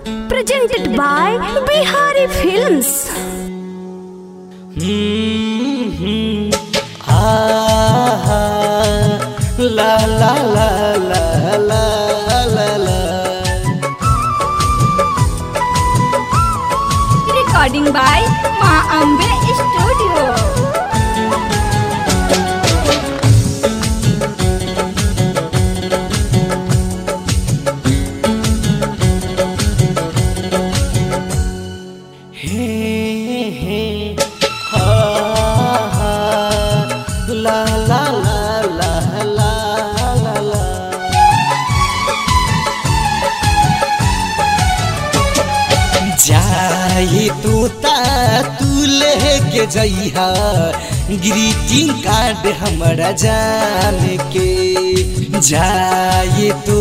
Presented by Bihari Films. La la la la la la la. Recording by Ma Ambe Studio. La la la la la la la. जाए तू लेके जइहा greeting card हमरा जान के। जाए तू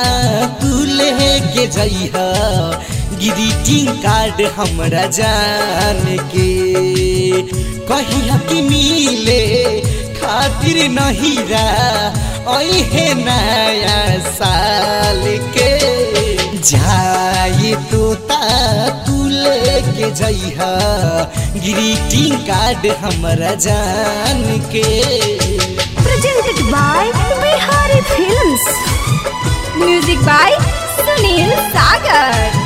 लेके जइहा ग्रीटिंग कार्ड हमरा जान के। कहिया कि मिले खातिर नहीं रा ओहे नया साल के। जाए तू लेके जइहा ग्रीटिंग कार्ड हमरा जान के। Presented by Bihari Films. Music by Sunil Sagar.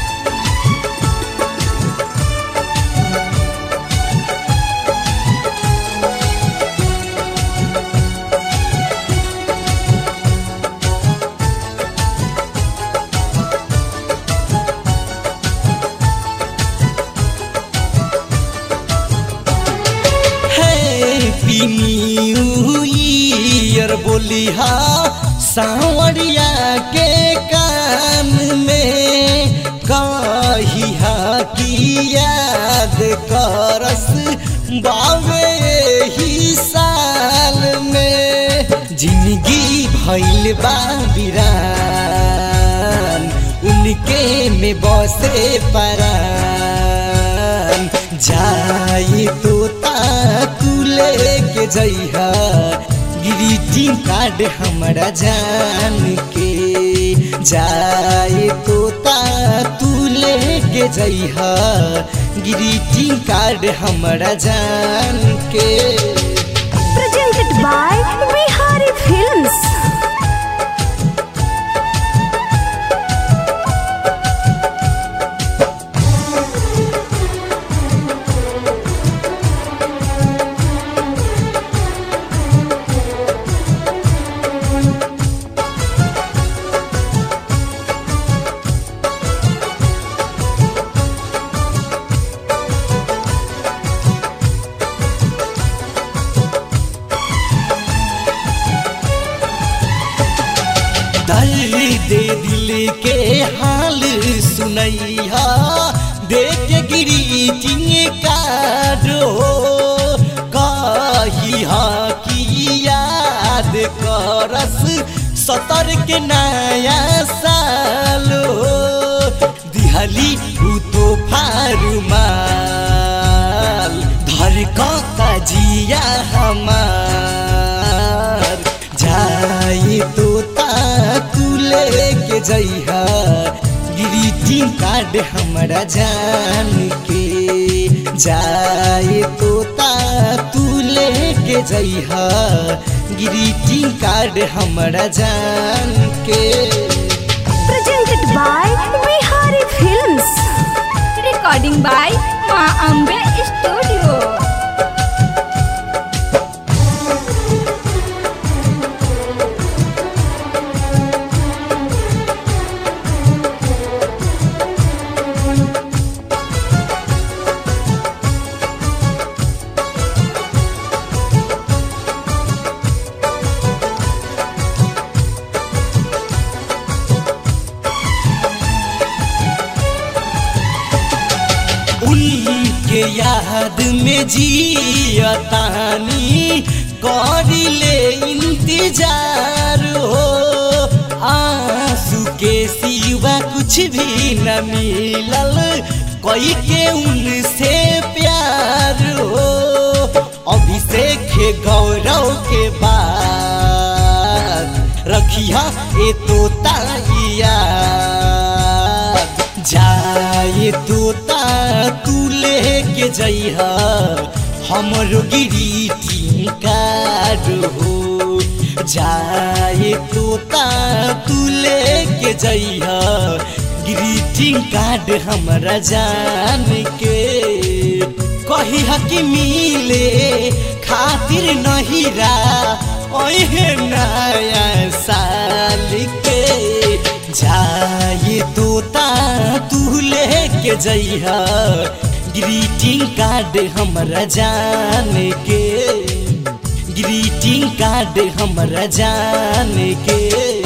Happy new year बोलिहा सावरिया के कान में। कहिहा कि याद करस बावे ही साल में। जिंदगी भइल बा वीरान उनके में बसे परान। जाए तू लेके जइहा ग्रीटिंग कार्ड हमरा जान के। जाए तू लेके जइहा ग्रीटिंग कार्ड हमरा जान के। Presented by Bihari Films. दर्द दिल के हाल सुनैहा देख ग्रीटिंग कार्ड हो। कहिहा कि याद करस 17 के नया साल हो। दिहली उ तो फारुमाल धड़का जिया हमार। जाए तू लेके जइहा ग्रीटिंग कार्ड हमरा जान के। जाए तू लेके जइहा ग्रीटिंग कार्ड हमरा जान के। Presented by Bihari Films. Recording by Ma Ambe Studio. उनके याद में जियतानी करिले इंतजार हो। आंसू के सिवा कुछ भी न मिलल कोई के उनसे प्यार हो। अभिषेक गौरव के बाद रखिया ए तो ताइया जाए तोता तू लेके जइहा हमरो ग्रीटिंग कार्ड हो। जाए तोता तू लेके जइहा ग्रीटिंग कार्ड हमरा जान के। कही कि मिले खातिर नहिरा ओहे नया साल के। जाए तोता तू लेके जइहा ग्रीटिंग कार्ड हमरा जान के। ग्रीटिंग कार्ड हमरा जान के।